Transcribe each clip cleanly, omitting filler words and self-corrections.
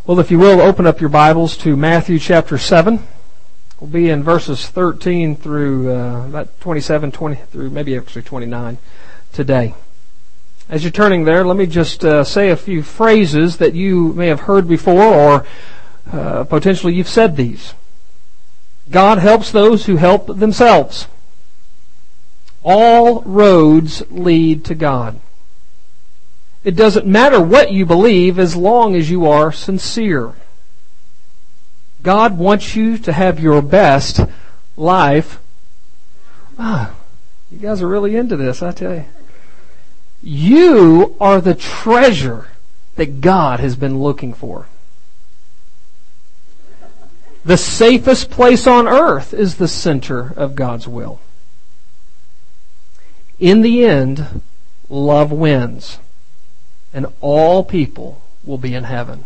Well, if you will, open up your Bibles to Matthew chapter 7. We'll be in verses 13 through about 27, 20 through maybe actually 29 today. As you're turning there, let me just say a few phrases that you may have heard before, or potentially you've said these. God helps those who help themselves. All roads lead to God. It doesn't matter what you believe as long as you are sincere. God wants you to have your best life. You guys are really into this, I tell you. You are the treasure that God has been looking for. The safest place on earth is the center of God's will. In the end, love wins, and all people will be in heaven.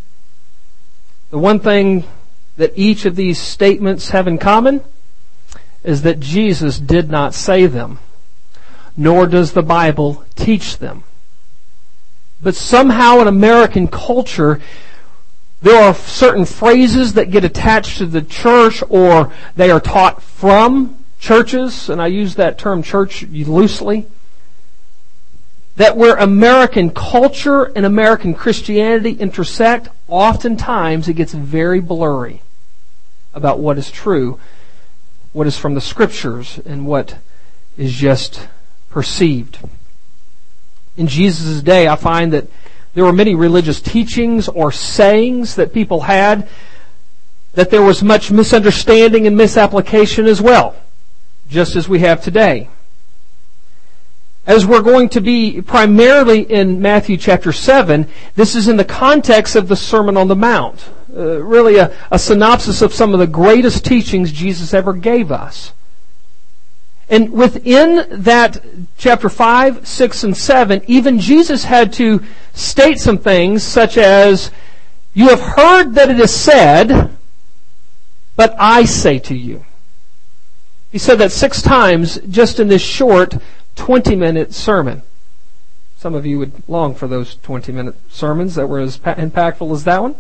The one thing that each of these statements have in common is that Jesus did not say them, nor does the Bible teach them. But somehow in American culture, there are certain phrases that get attached to the church, or they are taught from churches, and I use that term church loosely, that where American culture and American Christianity intersect, oftentimes it gets very blurry about what is true, what is from the Scriptures, and what is just perceived. In Jesus' day, I find that there were many religious teachings or sayings that people had, that there was much misunderstanding and misapplication as well, just as we have today. As we're going to be primarily in Matthew chapter 7, this is in the context of the Sermon on the Mount. Really a synopsis of some of the greatest teachings Jesus ever gave us. And within that chapter 5, 6, and 7, even Jesus had to state some things such as, "You have heard that it is said, but I say to you." He said that 6 times just in this short 20-minute sermon. Some of you would long for those 20-minute sermons that were as impactful as that one.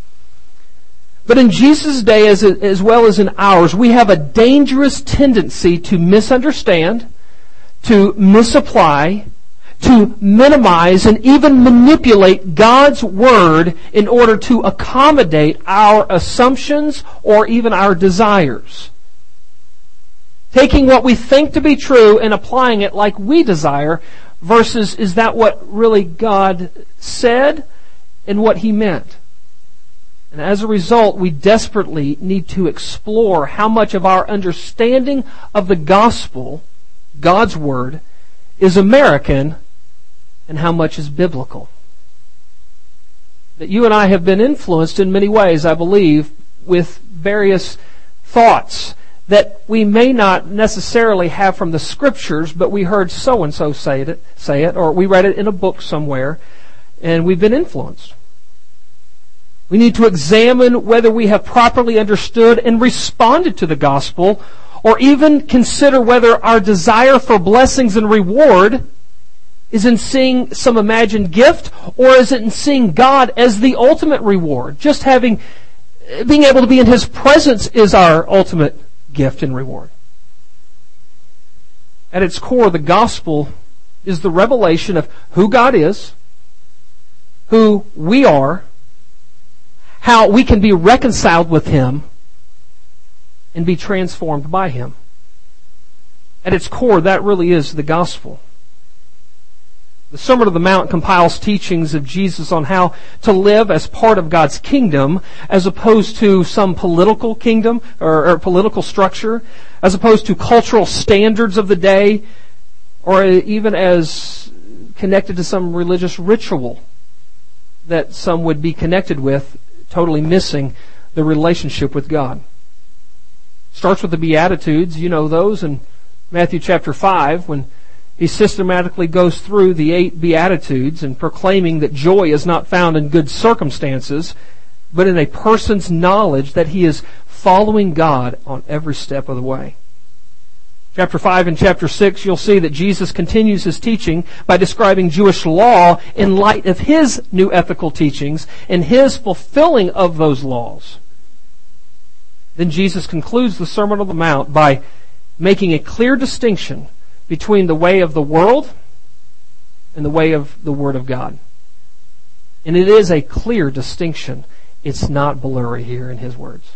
But in Jesus' day, as well as in ours, we have a dangerous tendency to misunderstand, to misapply, to minimize, and even manipulate God's Word in order to accommodate our assumptions or even our desires. Taking what we think to be true and applying it like we desire, versus is that what really God said and what He meant? And as a result, we desperately need to explore how much of our understanding of the gospel, God's Word, is American and how much is biblical. That you and I have been influenced in many ways, I believe, with various thoughts that we may not necessarily have from the Scriptures, but we heard so-and-so say it, or we read it in a book somewhere, and we've been influenced. We need to examine whether we have properly understood and responded to the gospel, or even consider whether our desire for blessings and reward is in seeing some imagined gift, or is it in seeing God as the ultimate reward? Just being able to be in His presence is our ultimate gift and reward. At its core, the gospel is the revelation of who God is, who we are, how we can be reconciled with Him, and be transformed by Him. At its core, that really is the gospel. The Sermon on the Mount compiles teachings of Jesus on how to live as part of God's kingdom, as opposed to some political kingdom or political structure, as opposed to cultural standards of the day, or even as connected to some religious ritual that some would be connected with, totally missing the relationship with God. Starts with the Beatitudes. You know those in Matthew chapter 5, when He systematically goes through the 8 Beatitudes and proclaiming that joy is not found in good circumstances, but in a person's knowledge that he is following God on every step of the way. Chapter 5 and chapter 6, you'll see that Jesus continues his teaching by describing Jewish law in light of his new ethical teachings and his fulfilling of those laws. Then Jesus concludes the Sermon on the Mount by making a clear distinction between the way of the world and the way of the Word of God. And it is a clear distinction. It's not blurry here in his words.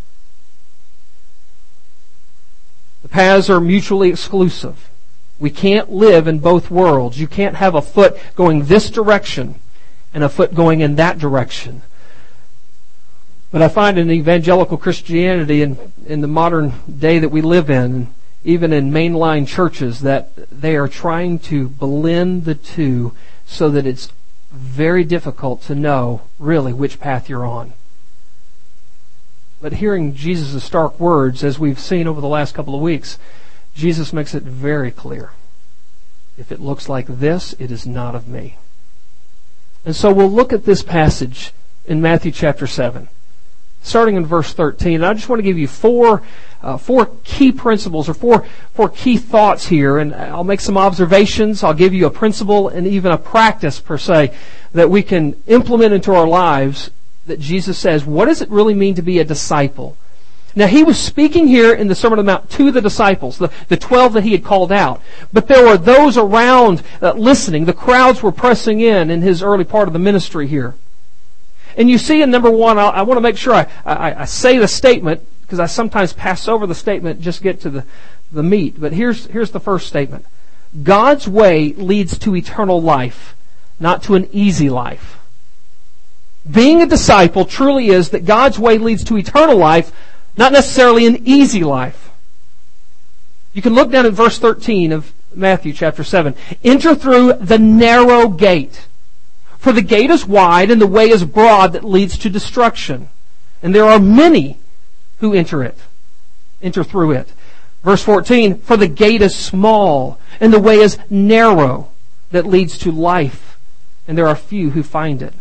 The paths are mutually exclusive. We can't live in both worlds. You can't have a foot going this direction and a foot going in that direction. But I find in evangelical Christianity in the modern day that we live in, even in mainline churches, that they are trying to blend the two so that it's very difficult to know really which path you're on. But hearing Jesus' stark words, as we've seen over the last couple of weeks, Jesus makes it very clear. If it looks like this, it is not of me. And so we'll look at this passage in Matthew chapter 7, starting in verse 13. And I just want to give you four key principles, or four key thoughts here. And I'll make some observations. I'll give you a principle and even a practice, per se, that we can implement into our lives, that Jesus says, what does it really mean to be a disciple? Now, he was speaking here in the Sermon on the Mount to the disciples, the 12 that he had called out. But there were those around listening. The crowds were pressing in his early part of the ministry here. And you see in number 1, I want to make sure I say the statement, because I sometimes pass over the statement, just get to the meat. But here's the first statement. God's way leads to eternal life, not to an easy life. Being a disciple truly is that God's way leads to eternal life, not necessarily an easy life. You can look down at verse 13 of Matthew chapter 7. Enter through the narrow gate. For the gate is wide and the way is broad that leads to destruction. And there are many who enter through it. Verse 14, for the gate is small and the way is narrow that leads to life, and there are few who find it.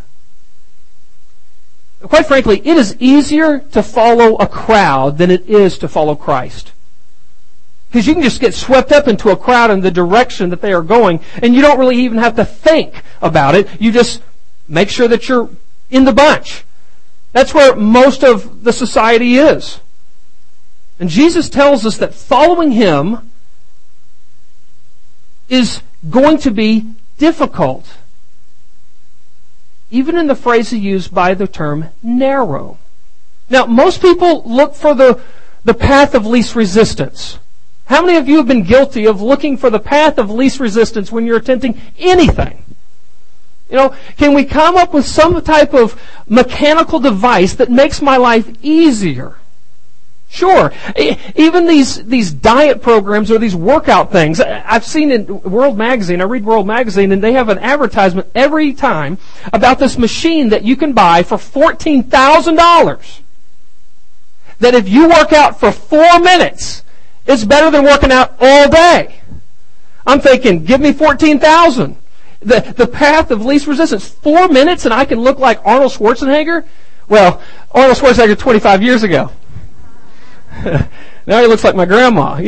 Quite frankly, it is easier to follow a crowd than it is to follow Christ. Because you can just get swept up into a crowd in the direction that they are going, and you don't really even have to think about it. You just make sure that you're in the bunch. That's where most of the society is. And Jesus tells us that following him is going to be difficult. Even in the phrase used by the term narrow. Now, most people look for the path of least resistance. How many of you have been guilty of looking for the path of least resistance when you're attempting anything? Can we come up with some type of mechanical device that makes my life easier? Sure. Even these diet programs or these workout things. I've seen in World Magazine, I read World Magazine, and they have an advertisement every time about this machine that you can buy for $14,000. That if you work out for 4 minutes, it's better than working out all day. I'm thinking, give me $14,000. The path of least resistance. 4 minutes and I can look like Arnold Schwarzenegger? Well, Arnold Schwarzenegger 25 years ago. Now he looks like my grandma,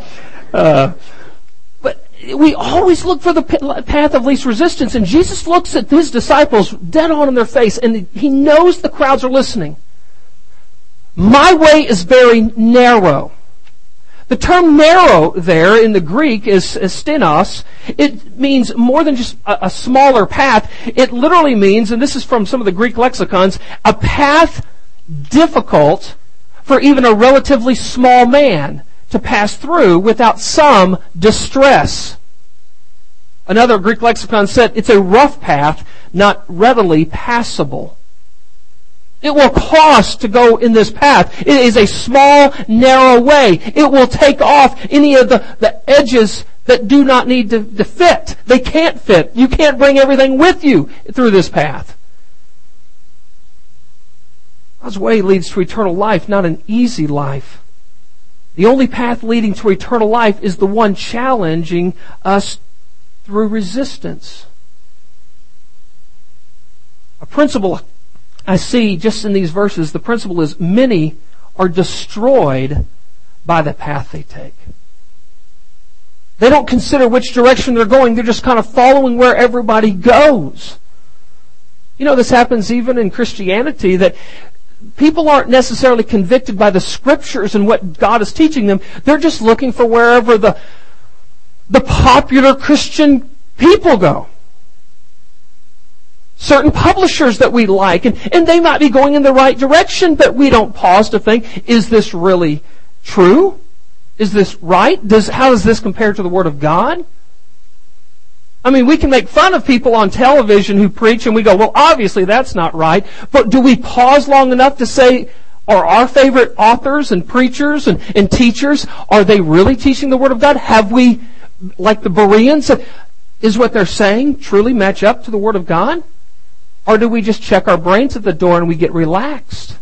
But we always look for the path of least resistance. And Jesus looks at his disciples dead on in their face, and he knows the crowds are listening. My way is very narrow. The term narrow there in the Greek is stenos. It means more than just a smaller path. It literally means, and this is from some of the Greek lexicons, a path difficult for even a relatively small man to pass through without some distress. Another Greek lexicon said it's a rough path, not readily passable. It will cost to go in this path. It is a small, narrow way. It will take off any of the edges that do not need to fit. They can't fit. You can't bring everything with you through this path. God's way leads to eternal life, not an easy life. The only path leading to eternal life is the one challenging us through resistance. A principle I see just in these verses, the principle is many are destroyed by the path they take. They don't consider which direction they're going. They're just kind of following where everybody goes. You know, this happens even in Christianity, that people aren't necessarily convicted by the Scriptures and what God is teaching them. They're just looking for wherever the popular Christian people go. Certain publishers that we like, and they might be going in the right direction, but we don't pause to think, is this really true? Is this right? How does this compare to the Word of God? I mean, we can make fun of people on television who preach and we go, well, obviously that's not right. But do we pause long enough to say, are our favorite authors and preachers and teachers, are they really teaching the Word of God? Have we, like the Bereans, is what they're saying truly match up to the Word of God? Or do we just check our brains at the door and we get relaxed?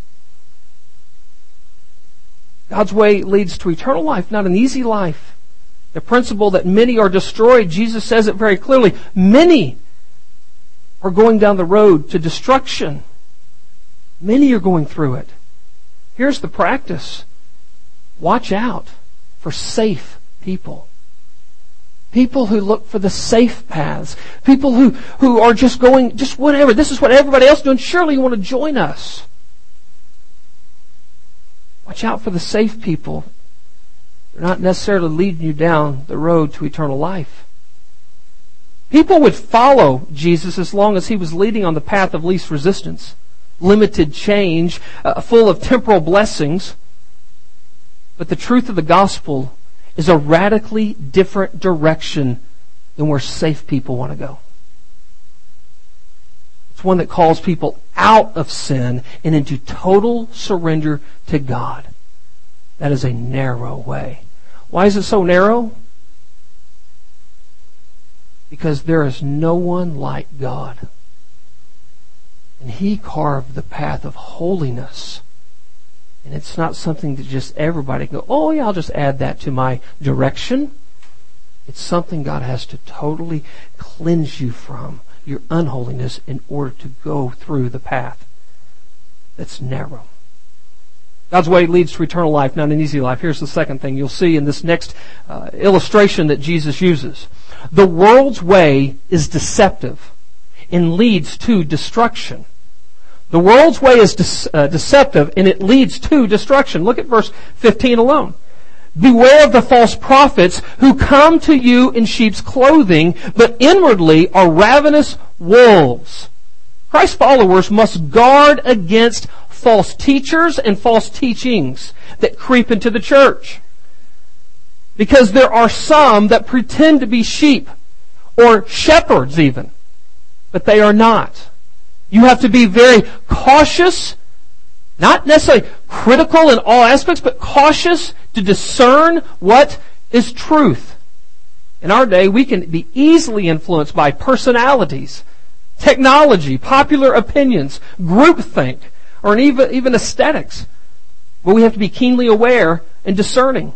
God's way leads to eternal life, not an easy life. The principle that many are destroyed, Jesus says it very clearly. Many are going down the road to destruction. Many are going through it. Here's the practice. Watch out for safe people. People who look for the safe paths. People who are just going, just whatever. This is what everybody else is doing. Surely you want to join us. Watch out for the safe people. They're not necessarily leading you down the road to eternal life. People would follow Jesus as long as he was leading on the path of least resistance. Limited change, full of temporal blessings. But the truth of the gospel is a radically different direction than where safe people want to go. It's one that calls people out of sin and into total surrender to God. That is a narrow way. Why is it so narrow? Because there is no one like God. And He carved the path of holiness. And it's not something that just everybody can go, oh yeah, I'll just add that to my direction. It's something God has to totally cleanse you from, your unholiness, in order to go through the path that's narrow. God's way leads to eternal life, not an easy life. Here's the second thing you'll see in this next illustration that Jesus uses. The world's way is deceptive and leads to destruction. The world's way is deceptive and it leads to destruction. Look at verse 15 alone. Beware of the false prophets who come to you in sheep's clothing, but inwardly are ravenous wolves. Christ's followers must guard against false teachers and false teachings that creep into the church. Because there are some that pretend to be sheep or shepherds even, but they are not. You have to be very cautious, not necessarily critical in all aspects, but cautious to discern what is truth. In our day, we can be easily influenced by personalities, technology, popular opinions, groupthink, or even aesthetics. But we have to be keenly aware and discerning.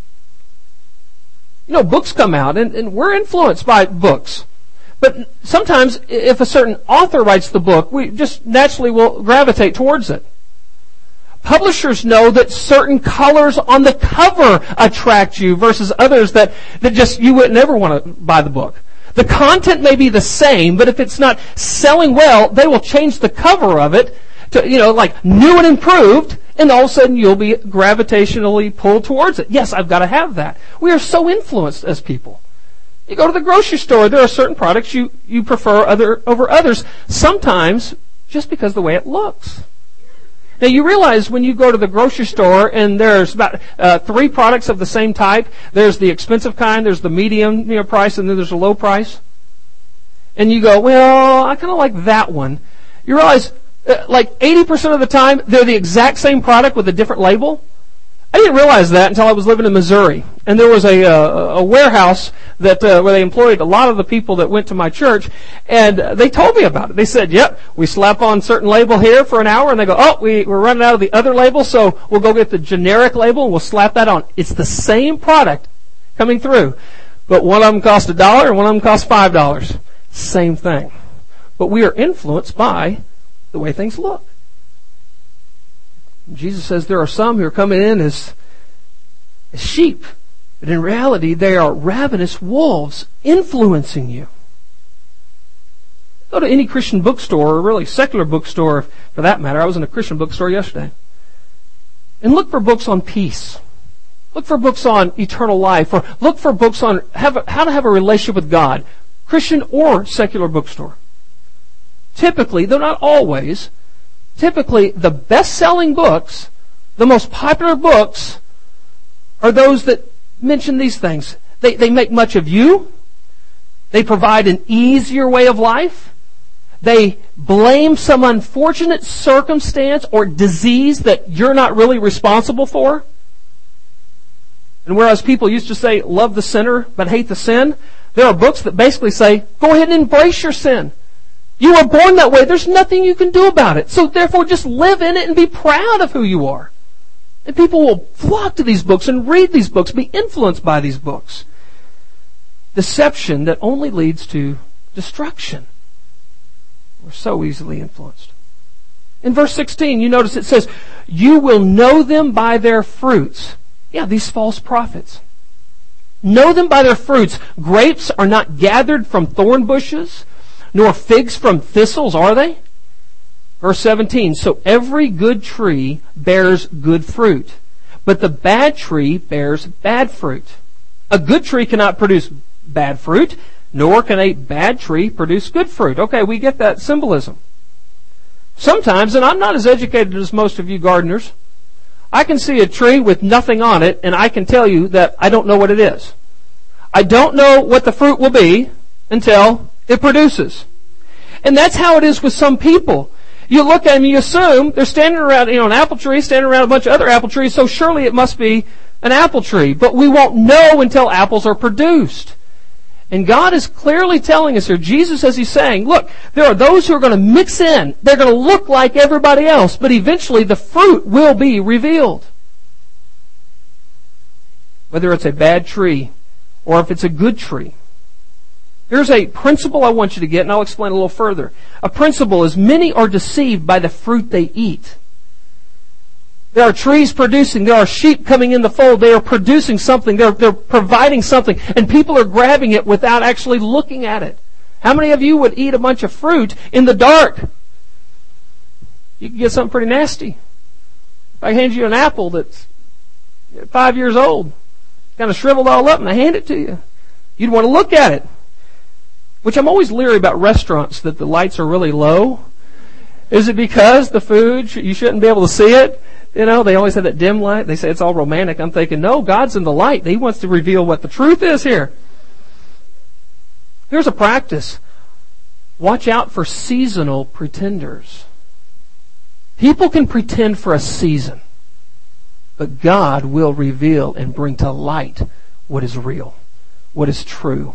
You know, books come out, and we're influenced by books. But sometimes, if a certain author writes the book, we just naturally will gravitate towards it. Publishers know that certain colors on the cover attract you versus others that just you would never want to buy the book. The content may be the same, but if it's not selling well, they will change the cover of it to, like new and improved, and all of a sudden you'll be gravitationally pulled towards it. Yes, I've got to have that. We are so influenced as people. You go to the grocery store, there are certain products you prefer over others, sometimes just because of the way it looks. Now you realize when you go to the grocery store and there's about 3 products of the same type, there's the expensive kind, there's the medium price, and then there's a low price. And you go, well, I kind of like that one. You realize like 80% of the time they're the exact same product with a different label. I didn't realize that until I was living in Missouri, and there was a warehouse that where they employed a lot of the people that went to my church, and they told me about it. They said, "Yep, we slap on certain label here for an hour," and they go, "Oh, we're running out of the other label, so we'll go get the generic label and we'll slap that on." It's the same product coming through, but one of them cost $1 and one of them cost $5. Same thing, but we are influenced by the way things look. Jesus says there are some who are coming in as sheep, But in reality, they are ravenous wolves influencing you. Go to any Christian bookstore, or really secular bookstore for that matter. I was in a Christian bookstore yesterday. And look for books on peace. Look for books on eternal life. Or look for books on how to have a relationship with God. Christian or secular bookstore. Typically, though not always, typically the best-selling books, the most popular books, are those that mention these things. They make much of you. They provide an easier way of life. They blame some unfortunate circumstance or disease that you're not really responsible for. And whereas people used to say, love the sinner but hate the sin, there are books that basically say, go ahead and embrace your sin. You were born that way. There's nothing you can do about it. So therefore just live in it and be proud of who you are. And people will flock to these books and read these books, be influenced by these books. Deception that only leads to destruction. We're so easily influenced. In verse 16, you notice it says, you will know them by their fruits. Yeah, these false prophets. Know them by their fruits. Grapes are not gathered from thorn bushes, nor figs from thistles, are they? Verse 17, so every good tree bears good fruit, but the bad tree bears bad fruit. A good tree cannot produce bad fruit, nor can a bad tree produce good fruit. Okay, we get that symbolism. Sometimes, and I'm not as educated as most of you gardeners, I can see a tree with nothing on it, and I can tell you that I don't know what it is. I don't know what the fruit will be until it produces. And that's how it is with some people. You look at them and you assume they're standing around, an apple tree, standing around a bunch of other apple trees, so surely it must be an apple tree. But we won't know until apples are produced. And God is clearly telling us here, Jesus, as He's saying, look, there are those who are going to mix in. They're going to look like everybody else, but eventually the fruit will be revealed. Whether it's a bad tree or if it's a good tree. Here's a principle I want you to get, and I'll explain a little further. A principle is many are deceived by the fruit they eat. There are trees producing. There are sheep coming in the fold. They are producing something. They're providing something. And people are grabbing it without actually looking at it. How many of you would eat a bunch of fruit in the dark? You can get something pretty nasty. If I hand you an apple that's 5 years old, kind of shriveled all up, and I hand it to you, you'd want to look at it. Which I'm always leery about restaurants that the lights are really low. Is it because the food, you shouldn't be able to see it? They always have that dim light. They say it's all romantic. I'm thinking, no, God's in the light. He wants to reveal what the truth is here. Here's a practice. Watch out for seasonal pretenders. People can pretend for a season, but God will reveal and bring to light what is real, what is true.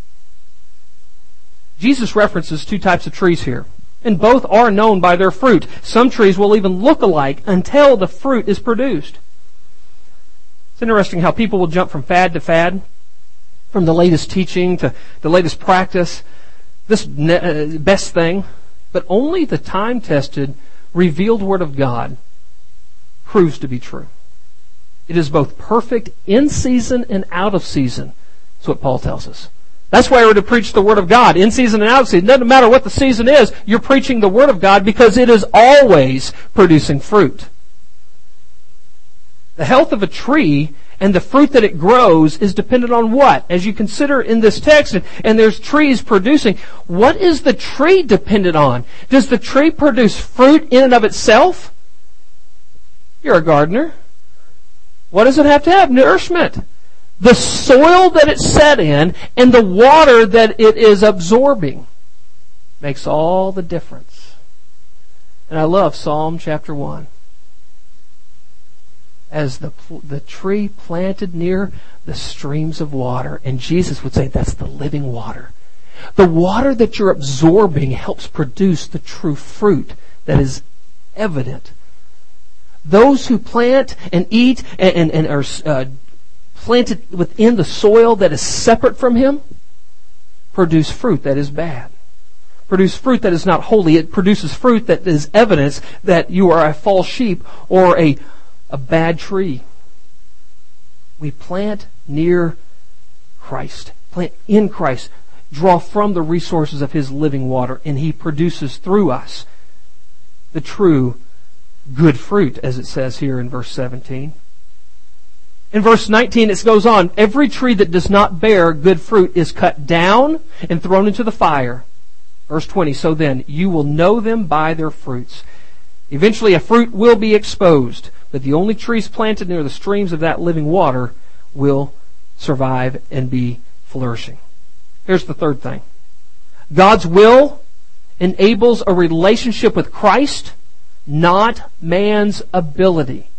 Jesus references two types of trees here, and both are known by their fruit. Some trees will even look alike until the fruit is produced. It's interesting how people will jump from fad to fad, from the latest teaching to the latest practice, this best thing, but only the time-tested, revealed Word of God proves to be true. It is both perfect in season and out of season. That's what Paul tells us. That's why we're to preach the Word of God, in season and out of season. It doesn't matter what the season is, you're preaching the Word of God because it is always producing fruit. The health of a tree and the fruit that it grows is dependent on what? As you consider in this text, and there's trees producing, what is the tree dependent on? Does the tree produce fruit in and of itself? You're a gardener. What does it have to have? Nourishment. The soil that it's set in and the water that it is absorbing makes all the difference. And I love Psalm chapter 1. As the tree planted near the streams of water, and Jesus would say that's the living water. The water that you're absorbing helps produce the true fruit that is evident. Those who plant and eat and are planted within the soil that is separate from Him produce fruit that is bad. Produce fruit that is not holy. It produces fruit that is evidence that you are a false sheep or a bad tree. We plant near Christ. Plant in Christ. Draw from the resources of His living water, and He produces through us the true good fruit, as it says here in verse 17. In verse 19 it goes on, every tree that does not bear good fruit is cut down and thrown into the fire. Verse 20, so then you will know them by their fruits. Eventually a fruit will be exposed, but the only trees planted near the streams of that living water will survive and be flourishing. Here's the third thing. God's will enables a relationship with Christ, not man's ability.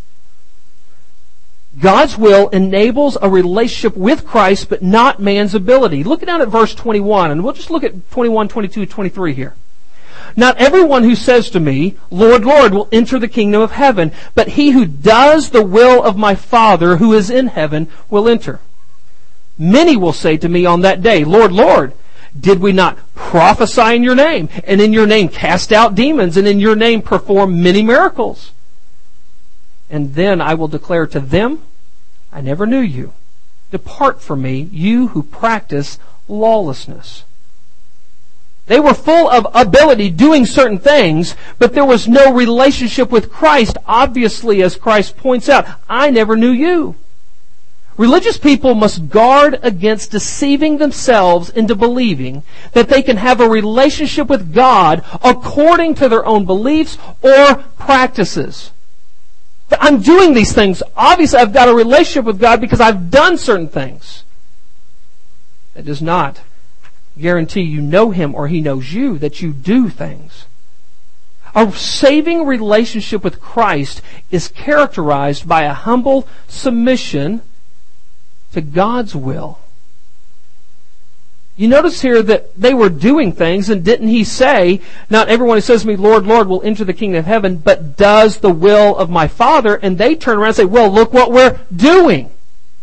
God's will enables a relationship with Christ, but not man's ability. Look down at verse 21, and we'll just look at 21, 22, 23 here. Not everyone who says to me, Lord, Lord, will enter the kingdom of heaven, but he who does the will of my Father who is in heaven will enter. Many will say to me on that day, Lord, Lord, did we not prophesy in your name, and in your name cast out demons, and in your name perform many miracles? And then I will declare to them, I never knew you. Depart from me, you who practice lawlessness. They were full of ability doing certain things, but there was no relationship with Christ. Obviously, as Christ points out, I never knew you. Religious people must guard against deceiving themselves into believing that they can have a relationship with God according to their own beliefs or practices. I'm doing these things. Obviously, I've got a relationship with God because I've done certain things. That does not guarantee you know Him or He knows you, that you do things. A saving relationship with Christ is characterized by a humble submission to God's will. You notice here that they were doing things, and didn't He say, not everyone who says to me, Lord, Lord, will enter the kingdom of heaven, but does the will of my Father? And they turn around and say, well, look what we're doing.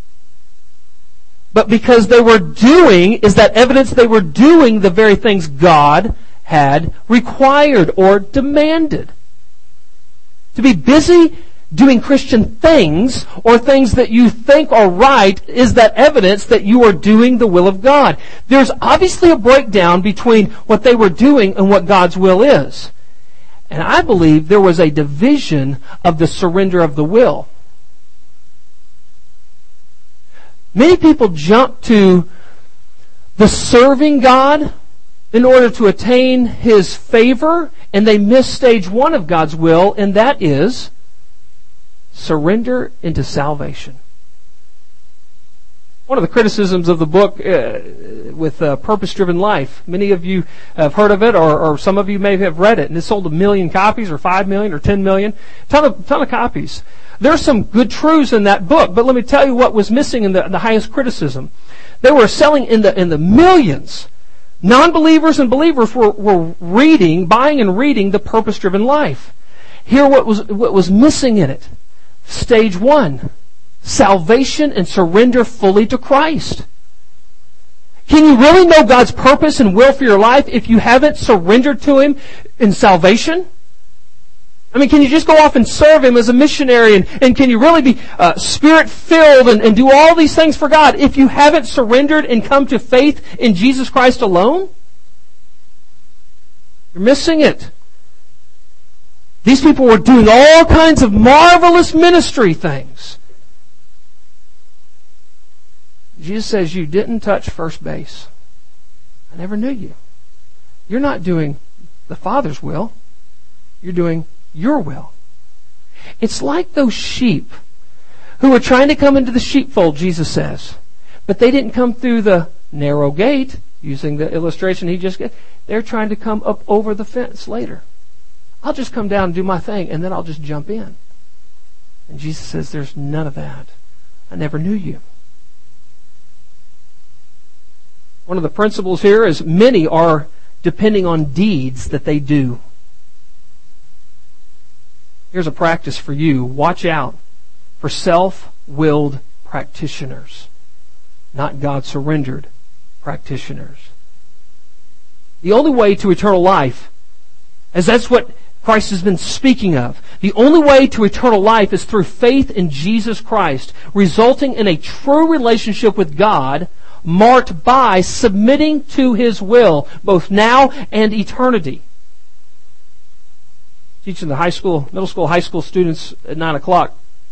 But because they were doing, is that evidence they were doing the very things God had required or demanded? To be busy doing Christian things or things that you think are right, is that evidence that you are doing the will of God? There's obviously a breakdown between what they were doing and what God's will is. And I believe there was a division of the surrender of the will. Many people jump to the serving God in order to attain His favor, and they miss stage one of God's will, and that is surrender into salvation. One of the criticisms of the book with Purpose-Driven Life, many of you have heard of it, or some of you may have read it, and it sold 1 million copies, or 5 million, or 10 million. Ton of copies. There's some good truths in that book, but let me tell you what was missing in the highest criticism. They were selling in the millions. Non-believers and believers were buying and reading the Purpose-Driven Life. Here what was missing in it. Stage one, salvation and surrender fully to Christ. Can you really know God's purpose and will for your life if you haven't surrendered to Him in salvation? I mean, can you just go off and serve Him as a missionary, and can you really be Spirit-filled and do all these things for God if you haven't surrendered and come to faith in Jesus Christ alone? You're missing it. These people were doing all kinds of marvelous ministry things. Jesus says, you didn't touch first base. I never knew you. You're not doing the Father's will. You're doing your will. It's like those sheep who were trying to come into the sheepfold, Jesus says. But they didn't come through the narrow gate, using the illustration He just gave. They're trying to come up over the fence later. I'll just come down and do my thing, and then I'll just jump in. And Jesus says, there's none of that. I never knew you. One of the principles here is many are depending on deeds that they do. Here's a practice for you. Watch out for self-willed practitioners, not God-surrendered practitioners. The only way to eternal life, as that's what Christ has been speaking of. The only way to eternal life is through faith in Jesus Christ, resulting in a true relationship with God, marked by submitting to His will, both now and eternity. Teaching the middle school, high school students at 9 o'clock.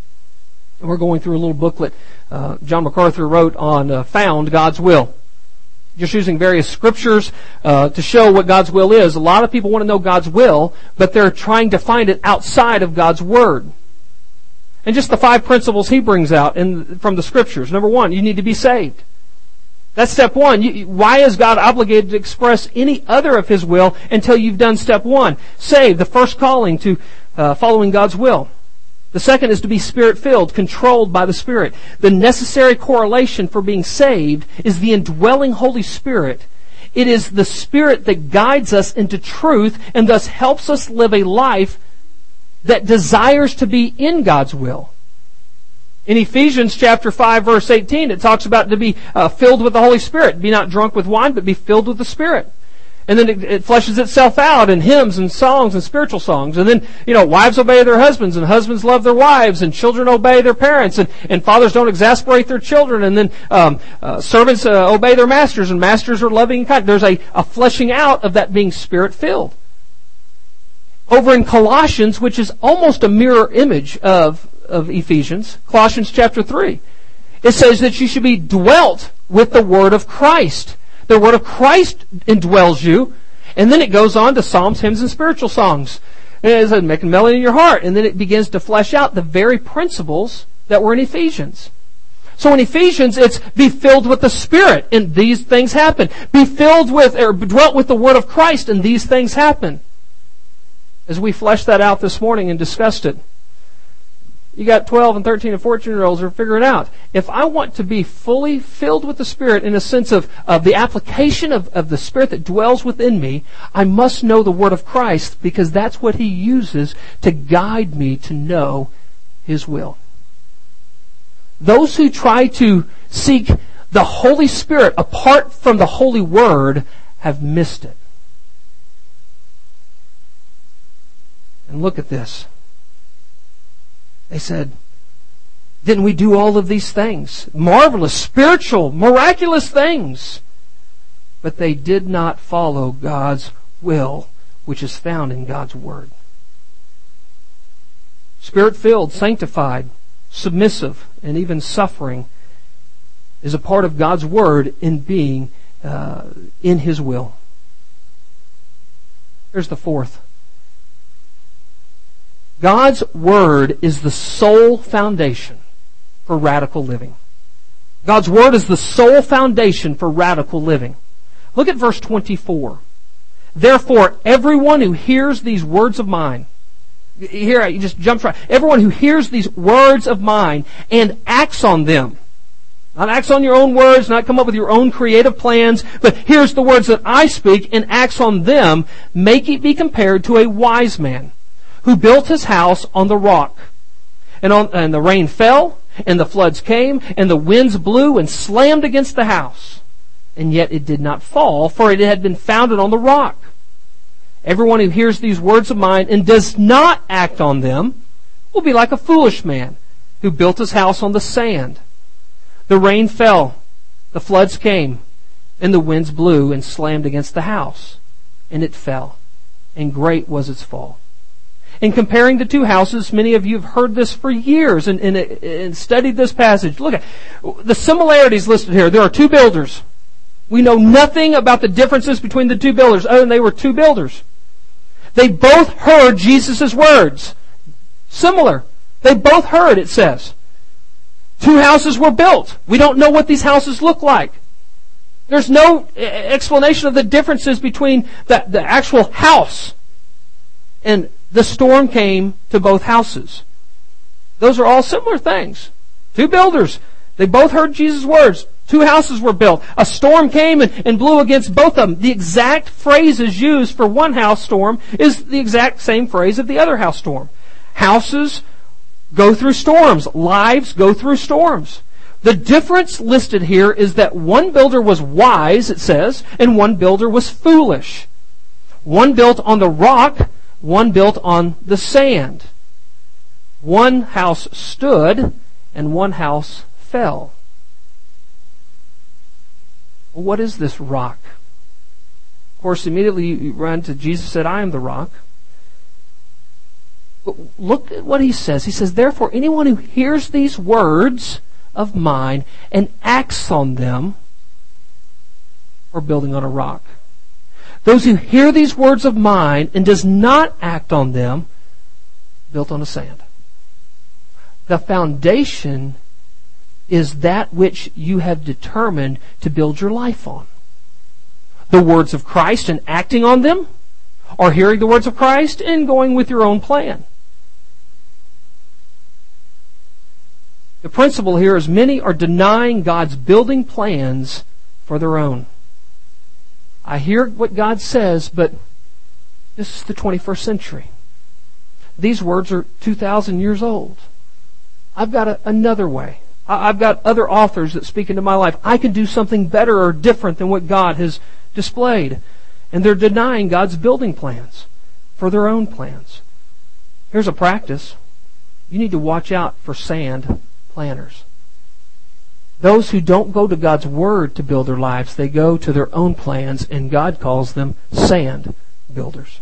And we're going through a little booklet John MacArthur wrote on Found God's Will. Just using various scriptures to show what God's will is. A lot of people want to know God's will, but they're trying to find it outside of God's Word. And just the 5 principles he brings out from the scriptures. Number 1, you need to be saved. That's step 1. Why is God obligated to express any other of His will until you've done step 1? Saved, the first calling to following God's will. The second is to be Spirit-filled, controlled by the Spirit. The necessary correlation for being saved is the indwelling Holy Spirit. It is the Spirit that guides us into truth and thus helps us live a life that desires to be in God's will. In Ephesians chapter 5, verse 18, it talks about to be filled with the Holy Spirit. Be not drunk with wine, but be filled with the Spirit. And then it fleshes itself out in hymns and songs and spiritual songs. And then, wives obey their husbands, and husbands love their wives, and children obey their parents, and fathers don't exasperate their children, and then servants obey their masters, and masters are loving and kind. There's a fleshing out of that being Spirit-filled. Over in Colossians, which is almost a mirror image of Ephesians, Colossians chapter 3, it says that you should be dwelt with the Word of Christ. The Word of Christ indwells you. And then it goes on to psalms, hymns, and spiritual songs. And it says, making melody in your heart. And then it begins to flesh out the very principles that were in Ephesians. So in Ephesians, it's be filled with the Spirit, and these things happen. Be filled with, or dwelt with the Word of Christ, and these things happen. As we fleshed that out this morning and discussed it, you got 12 and 13 and 14-year-olds who are figuring out, if I want to be fully filled with the Spirit in a sense of the application of the Spirit that dwells within me, I must know the Word of Christ, because that's what He uses to guide me to know His will. Those who try to seek the Holy Spirit apart from the Holy Word have missed it. And look at this. They said, didn't we do all of these things? Marvelous, spiritual, miraculous things. But they did not follow God's will, which is found in God's Word. Spirit-filled, sanctified, submissive, and even suffering is a part of God's Word in being in His will. Here's the fourth. God's Word is the sole foundation for radical living. God's Word is the sole foundation for radical living. Look at verse 24. Therefore, everyone who hears these words of mine, here it just jumps right. Everyone who hears these words of mine and acts on them, not acts on your own words, not come up with your own creative plans, but hears the words that I speak and acts on them, make it be compared to a wise man who built his house on the rock. And the rain fell, and the floods came, and the winds blew and slammed against the house. And yet it did not fall, for it had been founded on the rock. Everyone who hears these words of mine and does not act on them will be like a foolish man who built his house on the sand. The rain fell, the floods came, and the winds blew and slammed against the house. And it fell, and great was its fall. In comparing the two houses, many of you have heard this for years and studied this passage. Look at the similarities listed here. There are two builders. We know nothing about the differences between the two builders other than they were two builders. They both heard Jesus' words. Similar. They both heard, it says. Two houses were built. We don't know what these houses look like. There's no explanation of the differences between the actual house. And the storm came to both houses. Those are all similar things. Two builders. They both heard Jesus' words. Two houses were built. A storm came and blew against both of them. The exact phrases used for one house storm is the exact same phrase of the other house storm. Houses go through storms. Lives go through storms. The difference listed here is that one builder was wise, it says, and one builder was foolish. One built on the rock, one built on the sand. One house stood, and one house fell. Well, what is this rock? Of course, immediately you run to Jesus, said, I am the rock. But look at what he says. He says, therefore, anyone who hears these words of mine and acts on them are building on a rock. Those who hear these words of mine and does not act on them, built on the sand. The foundation is that which you have determined to build your life on. The words of Christ and acting on them, or hearing the words of Christ and going with your own plan. The principle here is many are denying God's building plans for their own. I hear what God says, but this is the 21st century. These words are 2,000 years old. I've got another way. I've got other authors that speak into my life. I can do something better or different than what God has displayed. And they're denying God's building plans for their own plans. Here's a practice. You need to watch out for sand planners. Those who don't go to God's Word to build their lives, they go to their own plans, and God calls them sand builders.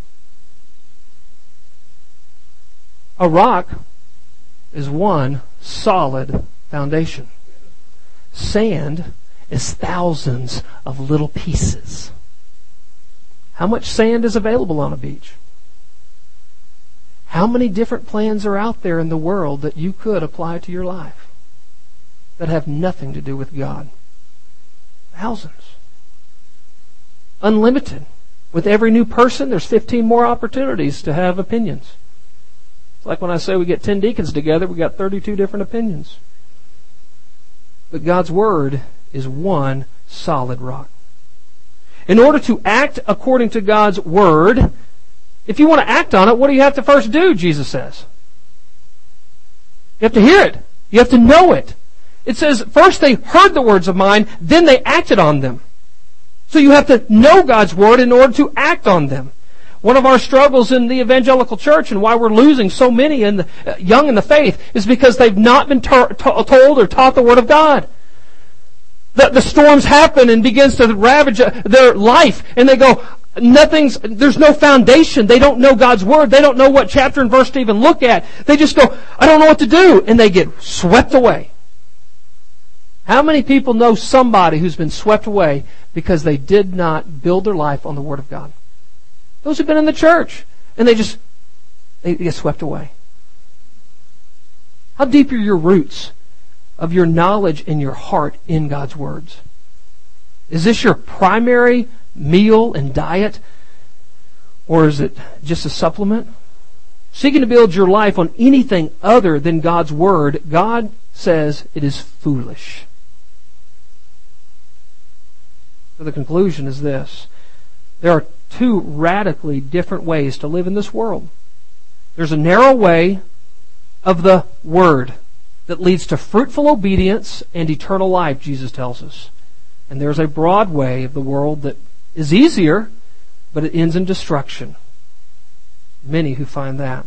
A rock is one solid foundation. Sand is thousands of little pieces. How much sand is available on a beach? How many different plans are out there in the world that you could apply to your life that have nothing to do with God? Thousands. Unlimited. With every new person, there's 15 more opportunities to have opinions. It's like when I say we get 10 deacons together, we got 32 different opinions. But God's Word is one solid rock. In order to act according to God's Word, if you want to act on it, what do you have to first do, Jesus says? You have to hear it. You have to know it. It says, first they heard the words of mine, then they acted on them. So you have to know God's Word in order to act on them. One of our struggles in the evangelical church and why we're losing so many young in the faith is because they've not been told or taught the Word of God. The storms happen and begins to ravage their life, and they go, there's no foundation. They don't know God's Word. They don't know what chapter and verse to even look at. They just go, I don't know what to do, and they get swept away. How many people know somebody who's been swept away because they did not build their life on the Word of God? Those who've been in the church, and they get swept away. How deep are your roots of your knowledge in your heart in God's words? Is this your primary meal and diet, or is it just a supplement? Seeking to build your life on anything other than God's Word, God says it is foolish. So the conclusion is this. There are two radically different ways to live in this world. There's a narrow way of the Word that leads to fruitful obedience and eternal life, Jesus tells us. And there's a broad way of the world that is easier, but it ends in destruction. Many who find that.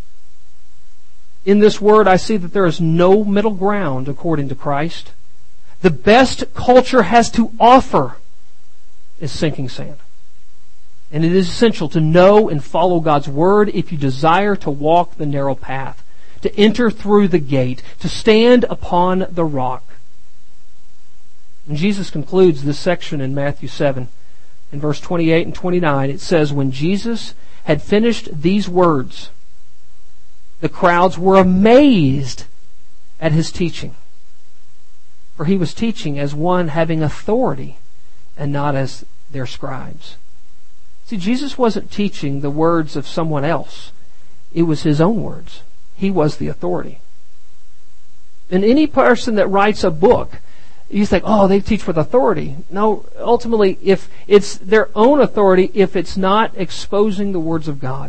In this Word, I see that there is no middle ground according to Christ. The best culture has to offer is sinking sand. And it is essential to know and follow God's Word if you desire to walk the narrow path, to enter through the gate, to stand upon the rock. And Jesus concludes this section in Matthew 7. In verse 28 and 29, it says, when Jesus had finished these words, the crowds were amazed at His teaching. For He was teaching as one having authority and not as their scribes. See, Jesus wasn't teaching the words of someone else. It was His own words. He was the authority. And any person that writes a book, you think, oh, they teach with authority. No, ultimately, if it's their own authority, if it's not exposing the words of God,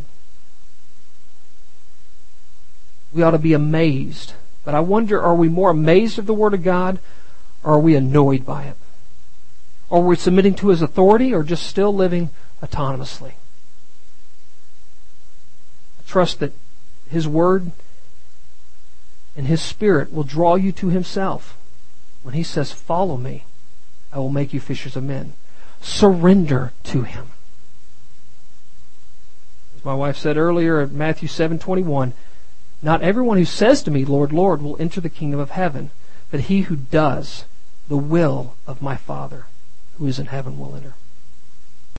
we ought to be amazed. But I wonder, are we more amazed of the Word of God, or are we annoyed by it? Are we submitting to His authority, or just still living autonomously? Trust that His Word and His Spirit will draw you to Himself. When He says, "Follow me, I will make you fishers of men." Surrender to Him. As my wife said earlier in Matthew 7:21, "Not everyone who says to me, 'Lord, Lord,' will enter the kingdom of heaven, but he who does the will of my Father who is in heaven will enter."